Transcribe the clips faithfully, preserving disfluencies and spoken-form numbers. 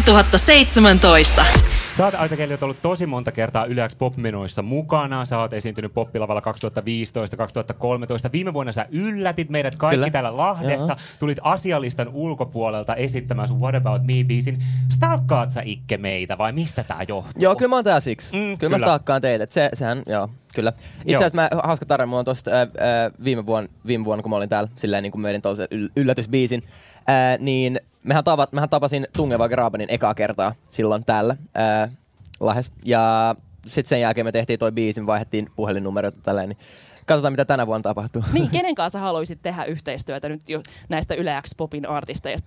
kaksituhattaseitsemäntoista. Sä oot, Aisa Kelly, ollut tosi monta kertaa Yle X Pop-menoissa mukana. Sä oot esiintynyt Pop-lavalla kaksituhattaviisitoista kaksituhattakolmetoista. Viime vuonna sä yllätit meidät kaikki Kyllä. täällä Lahdessa. Joo. Tulit asialistan ulkopuolelta esittämään sun What About Me-biisin. Stalkkaat sä, Ikke, meitä vai mistä tää johtuu? Joo, kyllä mä oon tää siksi. Mm, kyllä. kyllä mä stalkkaan teille. Se, sehän, joo, kyllä. Itse asiassa mä, hauska tarina, mulla on tosta äh, viime, vuonna, viime vuonna, kun mä olin täällä silleen niin kuin meidän toisen yl- yllätysbiisin, äh, niin mehän, tavat, mehän tapasin Tungeva Grabanin ekaa kertaa silloin täällä äh, Lahes. Ja sitten sen jälkeen me tehtiin toi biisin, vaihdettiin puhelinnumeroita tälleen, niin katsotaan mitä tänä vuonna tapahtuu. Niin, kenen kanssa haluaisit tehdä yhteistyötä nyt jo näistä Yle X Popin artisteista?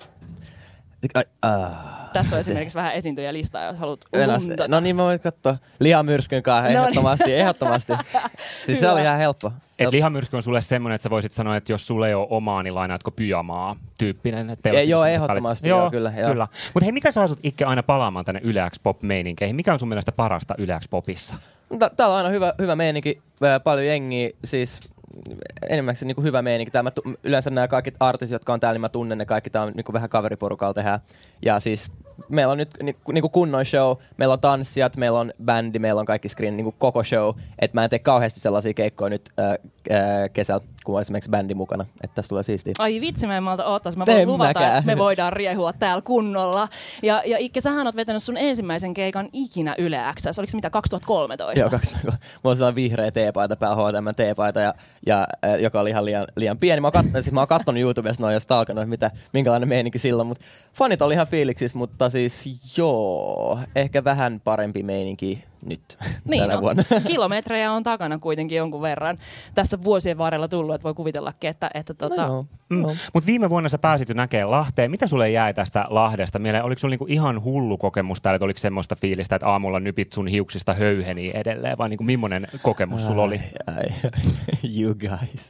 Ai, uh, Tässä on esimerkiksi vähän esiintyjälistaa, jos haluat untata. No niin, mä voin katsoa. Lihamyrskyn kanssa, ehdottomasti, no niin. ehdottomasti. Siis se oli ihan helppo. Et lihamyrsky on sulle semmoinen, että sä voisit sanoa, että jos sulle ei ole omaa, niin lainaatko pyjamaa tyyppinen. Ei, joo, ehdottomasti, joo, joo, kyllä. kyllä. Mutta hei, mikä saa sut, Ikke, aina palaamaan tänne Yle X Pop-meininkeihin? Mikä on sun mielestä parasta Yle X Popissa? Täällä on aina hyvä, hyvä meininki, paljon jengiä, siis enimmäkseen niin hyvä meininki. Tää, tu- yleensä nämä kaikki artistit, jotka on täällä, niin mä tunnen ne kaikki. Tää on niin vähän kaveriporukalla tehdään. Ja siis meillä on nyt niin, niin kunnon show. Meillä on tanssijat, meillä on bändi, meillä on kaikki screen, niin koko show. Et mä en tee kauheasti sellaisia keikkoja nyt äh, äh, kesällä, kun on esimerkiksi bändi mukana. Että tässä tulee siistiä. Ai vitsi, mä en malta oottais. Mä voin en luvata, mäkään. Että me voidaan riehua täällä kunnolla. Ja, ja Ikke, sähän oot vetänyt sun ensimmäisen keikan ikinä Yle X:ssä. Oliko se mitä, kaksituhattakolmetoista? Joo, kaksituhattakolmetoista. Mulla on sellainen vihreä teepaita päällä, H and M teepaita, ja, ja, äh, joka oli ihan liian, liian pieni. Mä oon, kat- siis mä oon kattonut YouTubesta noin ja stalkannut, mitä, minkälainen meininki silloin. Mut fanit oli ihan fiiliksissä, mutta siis joo, ehkä vähän parempi meininki nyt niin tänä no. vuonna. Kilometrejä on takana kuitenkin jonkun verran tässä vuosien varrella tullut, että voi kuvitellakin, että... että tota... no joo. Mm. No. Mutta viime vuonna sä pääsit jo näkemään Lahteen. Mitä sulle jäi tästä Lahdesta mieleen? Oliko sulla niinku ihan hullu kokemus täällä, että oliko semmoista fiilistä, että aamulla nypit sun hiuksista höyheniä edelleen, vai niinku millainen kokemus sulla oli? Ai, ai, you guys.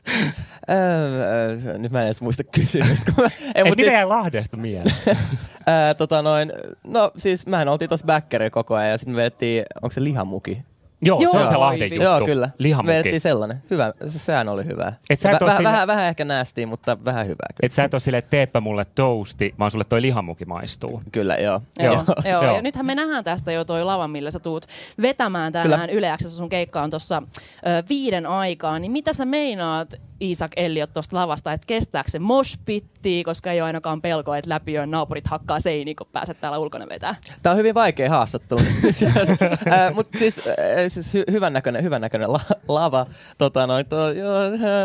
äh, äh, nyt mä en edes muista kysymystä. Et mitä jäi Lahdesta mieleen? äh, tota noin, no siis mehän oltiin tossa bäkkäriä koko ajan ja sitten me vedettiin, onko se lihamuki? Joo, Joo, se on se Lahden juttu. Joo, kyllä. Lihamuki. Vedettiin sellainen. Hyvä. Se, sehän oli hyvä. Et sä et Väh, sille... vähän, vähän ehkä näästiin, mutta vähän hyvää. Kyllä. Et sä et ole silleen, että teepä mulle toasti, vaan sulle toi lihamuki maistuu. Kyllä, joo. Joo, joo. joo. joo. Ja nythän me nähdään tästä jo toi lava, millä sä tuut vetämään tänään Yle X:ssä. Sun keikka on tuossa viiden aikaa. Niin mitä sä meinaat, Iisak Elliot, tuosta lavasta, että kestääkö se moshpittiä, koska ei ole ainakaan pelkoa, että läpi jo naapurit hakkaa seiniä, kun pääset täällä ulkona vetää? Tää on hyvin vaikea haastattelu. äh, Mutta siis, äh, siis hy- hyvän näköinen, hyvän näköinen la- lava. Tota noin, to, joo,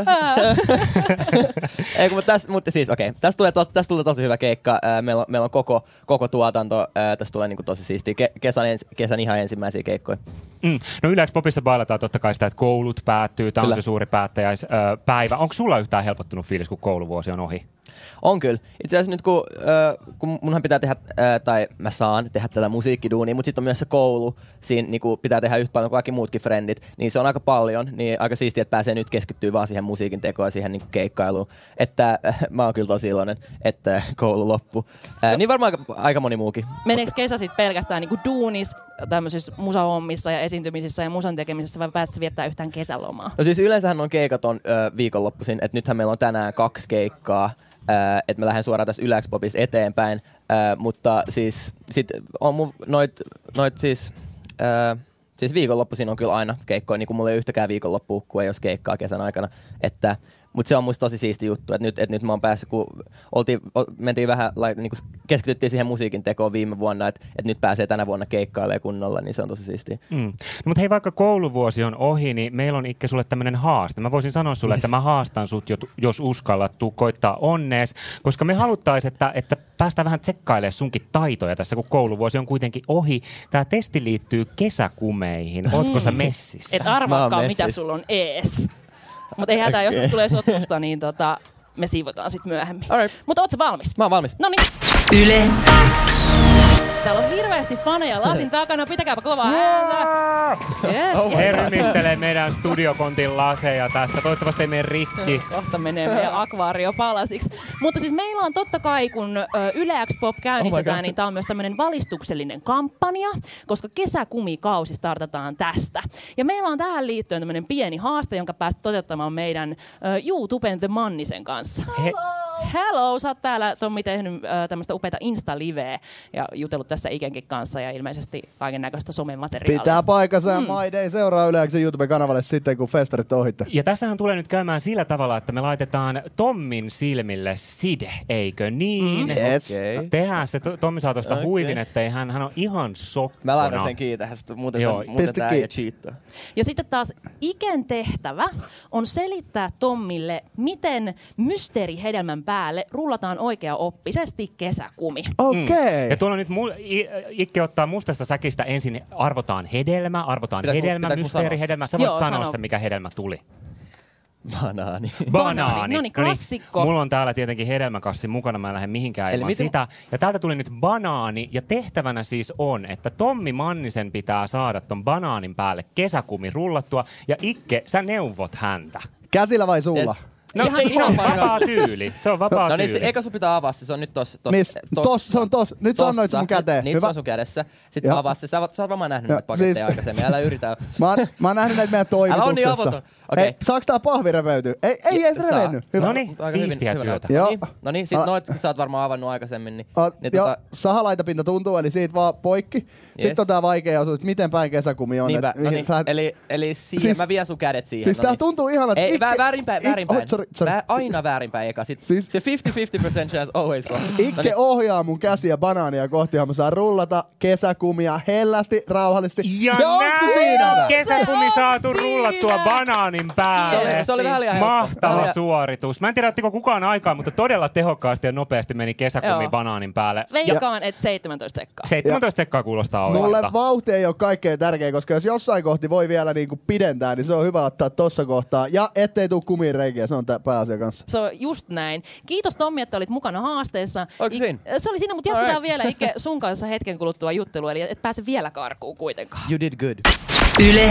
Ei, mutta, täs, mutta siis okei, okay. Tästä tulee, to, tästä tulee tosi hyvä keikka. Äh, meillä, on, meillä on koko, koko tuotanto. Äh, tästä tulee niinku tosi siistiä. Ke- kesän, ens, kesän ihan ensimmäisiä keikkoja. Mm. No Yle X Popissa bailataan totta kai sitä, että koulut päättyy. Tämä on se suuri päättäjäispäivä. Onko sulla yhtään helpottunut fiilis, kun kouluvuosi on ohi? On kyllä. Itse asiassa nyt kun, äh, kun munhan pitää tehdä, äh, tai mä saan tehdä tätä musiikkiduunia, mutta sitten on myös se koulu, siinä niin kun pitää tehdä yhtä paljon kuin kaikki muutkin frendit, niin se on aika paljon, niin aika siistiä, että pääsee nyt keskittyä vaan siihen musiikin tekoon ja siihen niin keikkailuun. Että äh, mä oon kyllä tosi iloinen, että koulu loppuu. Äh, niin varmaan aika, aika moni muukin. Meneekö kesä sitten pelkästään niin kuin duunis, tämmöisissä musahommissa ja esiintymisissä ja musan tekemisessä, vai päästä viettää yhtään kesälomaa? No siis yleensähän on keikat on äh, viikonloppuisin, että nythän meillä on tänään kaksi keikkaa. Uh, että mä lähden suoraan tässä Yle X Popissa eteenpäin, uh, mutta siis sit on mun noit, noit siis, uh, siis viikonloppuisin on kyllä aina keikkoja, niin kuin mulla ei ole yhtäkään viikonloppua, kun ei ole keikkaa kesän aikana, että mutta se on musta tosi siisti juttu, että nyt, et nyt mä oon päässyt, kun oltiin, mentiin vähän, niin kuin keskityttiin siihen musiikin tekoon viime vuonna, että et nyt pääsee tänä vuonna keikkailemaan kunnolla, niin se on tosi siistiä. Mm. No, mutta hei, vaikka kouluvuosi on ohi, niin meillä on Ikke sulle tämmöinen haaste. Mä voisin sanoa sulle, yes. että mä haastan sut, jos uskallat tuu koittaa onnees, koska me haluttaisiin, että, että päästään vähän tsekkailemaan sunkin taitoja tässä, kun kouluvuosi on kuitenkin ohi. Tää testi liittyy kesäkumeihin. Ootko sä messissä? Et arvaakaan, mitä sulla on ees. Mutta ei hätää, okay. Jos tulee sotkusta, niin tota, me siivotaan sit myöhemmin. Right. Mutta oot sä valmis? Mä oon valmis. Noniin. Yle X. Täällä on hirveästi faneja lasin takana. Pitäkääpä kovaa ääntä. Yes, oh, yes. Hermistelee meidän studiokontin laseja tästä. Toivottavasti ei mene rikki. Kohta menee meidän akvaario palasiksi. Mutta siis meillä on totta kai, kun Yle X Pop käynnistetään, oh niin tää on myös tämmönen valistuksellinen kampanja, koska kesäkumikausi startataan tästä. Ja meillä on tähän liittyen tämmönen pieni haaste, jonka päästä toteuttamaan meidän uh, YouTuben The Mannisen kanssa. He- Hello, sä oot täällä, Tommi, tehnyt äh, tämmöistä upeata Insta-liveä ja jutellut tässä Ikenkin kanssa ja ilmeisesti kaiken näköistä somemateriaalia. Pitää paikkansa ja mm. My Day seuraa Yle YouTube-kanavalle sitten, kun festarit ohitte. Ja tässähän tulee nyt käymään sillä tavalla, että me laitetaan Tommin silmille side, eikö niin? Mm. Yes. Okay. Tehdään se, Tommi saa tuosta Okay. huivin, ettei hän, hän on ihan sokkona. Mä laitan sen kiinni tähän, muuten, Joo. täs, muuten tää Pisti ei cheattaa. Ja sitten taas Iken tehtävä on selittää Tommille, miten mysteerihedelmän päälle rullataan oikeaoppisesti kesäkumi. Okei. Okay. Ja tuolla nyt mu- I- Ikke ottaa mustasta säkistä ensin, arvotaan hedelmä, arvotaan Pitääkö- hedelmä, pitääkö mysteerihedelmä. Sä voit Joo, sanoa sano. se, mikä hedelmä tuli. Banaani. Banaani. No niin, klassikko. Mulla on täällä tietenkin hedelmäkassi mukana, mä en lähde mihinkään Eli ilman miten- sitä. Ja täältä tuli nyt banaani, ja tehtävänä siis on, että Tommi Mannisen pitää saada ton banaanin päälle kesäkumi rullattua, ja Ikke, sä neuvot häntä. Käsillä vai suulla? Yes. No Ihan se on ihan vapaa tyyli, se on vapaa No niin, tyyli. se, eikä sun pitää avaa se, se on nyt tossa. Tos, Miss? Tossa, se on tossa. Nyt sä annoit sen mun käteen. Niin, Hyvä. se on sun kädessä. Sitten Joo. avaa se. Sä, oot- sä oot varmaan nähnyt Joo, näitä paketteja siis- aikaisemmin. Älä yritä. Mä oon, mä oon nähnyt näitä meidän Älä on niin toimituksessa. avoton. Okei. Hei, saaks tää pahvi reveytyä? Ei, ei edes Saa. revennyt. Hyvä. No niin, Aika hyvin- siistiä hyvä työtä. näyttää. Joo. No niin, no niin, sit Ah. noit sä oot varmaan avannut aikaisemmin. Niin, Oot, niin joo, tota, sahalaitapinta tuntuu, eli siitä vaan poikki. Yes. Sitten on tää vaikea osuus, että miten päin kesäkumi on. niinpä, et no mihin niin, sä- eli, eli siihen Siis- mä vien sun kädet siihen. Siis no tää niin. tuntuu ihanalta. Ei, Ikke- vä- väärinpäin, Ik- väärinpäin. oh, sorry, sorry. Vä- aina väärinpäin eka. Sit, Siis- se fifty fifty percent chance always go. Ikke niin. ohjaa mun käsiä banaania kohti, ja mä saan rullata kesäkumia hellästi, rauhallisesti. Ja onks se näin siinä? kesäkumi Se on saatu siinä! rullattua banaanin päälle. Se oli, se oli vähän liian helppo. Mahtava Oli- suoritus. Mä en tiedä, ottiko kukaan aikaa, mutta todella tehokkaasti ja nopeasti meni kesäkumi Joo. banaanin päälle. Veikkaan, että seitsemäntoista sekkaa. seitsemäntoista sekkaa kuulostaa Mulle oikealta. vauhti ei ole kaikkein tärkein, koska jos jossain kohti voi vielä niinku pidentää, niin se on hyvä ottaa tossa kohtaa. Ja ettei tuu kumiin reikiä, se on tää pääasia kanssa. Se on just näin. Kiitos Tommi, että olit mukana haasteessa. Oliko siinä? I- Se oli siinä, mutta jatketaan Alright. vielä Ike sun kanssa hetken kuluttua juttelua, eli et pääse vielä karkuun kuitenkaan. You did good. Yle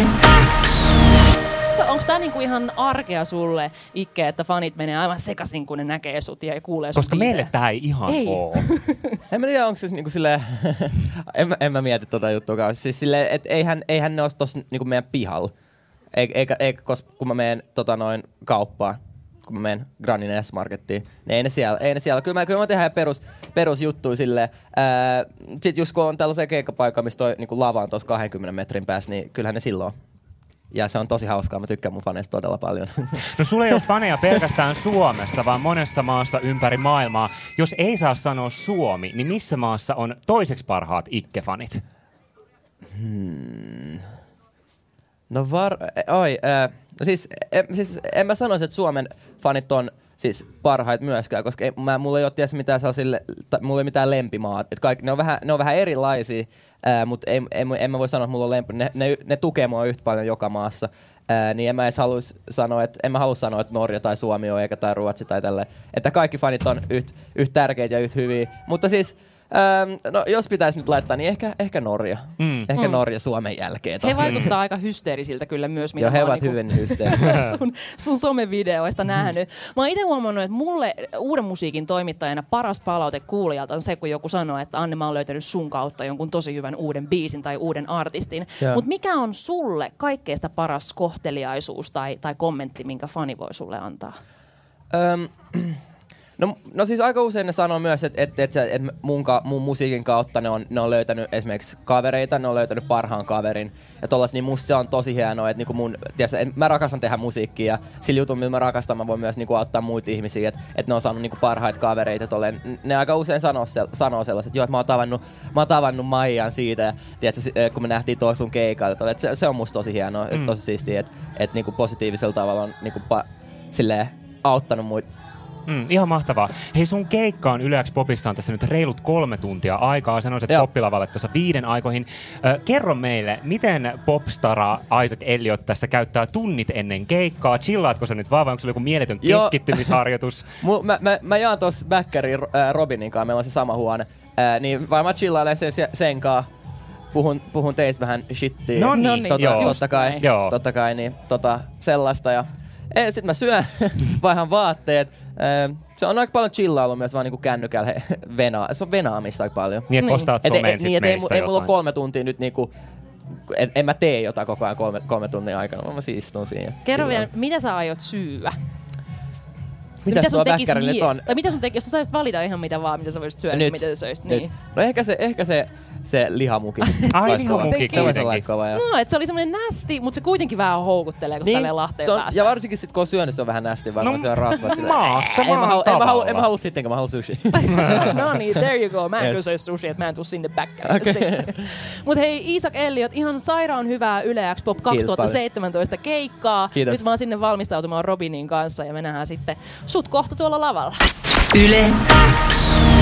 X. Onko tää niinku ihan arkea sulle, Ikke, että fanit menee aivan sekaisin, kun ne näkee sut ja kuulee sun Koska biisejä? meille tää ei ihan Ei. oo. En mä tiedä, onko se niinku silleen, en, mä, en mä mieti tota juttua kauheasti. Siis silleen, et eihän, eihän ne ois tossa niinku meidän pihalla. Eikä, eikä, eikä koska kun mä menen tota noin kauppaan, kun mä menen Granin S-Markettiin, niin ei ne siellä, ei ne siellä. Kyllä mä, kyllä mä tehdään perus, perusjuttuja silleen. Ää, sit just kun on tällaisia keikkapaikka, missä toi niinku lava on tossa kahdenkymmenen metrin päässä, niin kyllähän ne silloin. Ja se on tosi hauskaa, mä tykkään mun faneista todella paljon. No sulla ei ole faneja pelkästään Suomessa, vaan monessa maassa ympäri maailmaa. Jos ei saa sanoa Suomi, niin missä maassa on toiseksi parhaat Ikke-fanit? Hmm. No var... Oi, äh, no siis, en, siis en mä sanoisi, että Suomen fanit on siis parhaita myöskään, koska ei, mä, mulla ei ole ties mitään sellaisille, ta, mulla ei mitään lempimaat. Et kaikki, ne, on vähän, ne on vähän erilaisia, äh, mutta en, en, en mä voi sanoa, että mulla on lempi. Ne, ne, ne tukee mua yhtä paljon joka maassa. Ää, niin en mä edes haluis sanoa, että en mä halua sanoa, että Norja tai Suomi on eikä tai Ruotsi tai tälle, että kaikki fanit on yhtä yht tärkeitä ja yhtä hyviä. Mutta siis Ähm, no, jos pitäisi nyt laittaa, niin ehkä, ehkä Norja. Mm. Ehkä Mm. Norja Suomen jälkeen. He vaikuttaa aika hysteerisiltä kyllä myös, mitä Joo, he mä oon ovat niinku hyvin hysteerisiä. sun, sun somevideoista nähnyt. Mä oon itse huomannut, että mulle uuden musiikin toimittajana paras palaute kuulijalta on se, kun joku sanoo, että Anne, mä oon löytänyt sun kautta jonkun tosi hyvän uuden biisin tai uuden artistin. Joo. Mutta mikä on sulle kaikkeesta paras kohteliaisuus tai, tai kommentti, minkä fani voi sulle antaa? Öm, no, no siis aika usein ne sanoo myös, että et, et, et mun, ka, mun musiikin kautta ne on, ne on löytänyt esimerkiksi kavereita, ne on löytänyt parhaan kaverin. Ja tollas, niin musta se on tosi hienoa, että niinku mun, tiiässä, et, mä rakastan tehdä musiikkia ja sillä jutun, millä mä rakastan, mä voin myös niinku auttaa muita ihmisiä, että et ne on saanut niinku parhaita kavereita. Tolleen. Ne aika usein sanoo, sel, sanoo sellaiset, että joo, että mä oon tavannut, mä oon tavannut Maijan siitä, ja tiiässä, kun me nähtiin tuolla sun keikalla. Se, se on musta tosi hienoa, mm. tosi siistiä, että et, niinku positiivisella tavalla on niinku, pa, silleen, auttanut muita. Mm, ihan mahtavaa. Hei, sun keikka on Yle X Popissa on tässä nyt reilut kolme tuntia aikaa. Sanoisit Joo. poppilavalle tuossa viiden aikoihin. Ö, kerro meille, miten popstara Isaac Elliot tässä käyttää tunnit ennen keikkaa? Chillaatko sä nyt vaan vai onko sulla joku mieletön Joo. keskittymisharjoitus? Mul, mä, mä, mä jaan tossa Bäkkärin äh, Robinin kanssa, meillä on se sama huone. Äh, niin vaan mä chillailen sen, sen kanssa. Puhun, puhun teistä vähän shittiä. No niin, No niin, tota, joo. totta kai, Just näin. totta kai, niin tota, sellaista. Ja e, sit mä syön, vaihan vaatteet. E, se on aika paljon chillailu myös vaan niinku kännykällä venaa. Se on venaamista aika paljon. Niin, että Niin. postaat Et, someen et, sit niin, et ei, meistä ei mulla ole jotain. kolme tuntia nyt niinku, en, en mä tee jotain koko ajan kolme, kolme tunnin aikana, vaan mä siis istun siinä. Kerro chillaan. vielä, mitä sä aiot syyä? Mitä sun sulla tekis väkkärille mie- on? Tai mitä sun tekis, jos sä saisit valita ihan mitä vaan, mitä sä voisit syödä, Nyt. mitä sä söisit? Nyt. Niin. No ehkä se, ehkä se, se lihamuki. Ai, Ois kova. lihamuki Se voisi olla kuitenkin. kova, joo. No, että se oli semmonen nästi, mutta se kuitenkin vähän houkuttelee, kun Niin, tälleen Lahteen se on, päästä. ja varsinkin sit kun on syönyt, se on vähän nästi, varmaan No, se on rasvat. Sillä, maassa en mä maan halua, en mä halua, tavalla. en mä halua sittenkään, mä haluan sushi. No niin, there you go. Mä en Yes. kyllä söisi sushi, että mä en tuu sinne backkärille sitten. Mut hei, Iisak Elliot, ihan sairaan hyvää Yle X Pop kaksituhattaseitsemäntoista keikkaa. Kiitos. Nyt mä oon sinne valmistautumaan Robinin kanssa ja me nähdään sitten sut kohta tuolla lavalla. Yle X.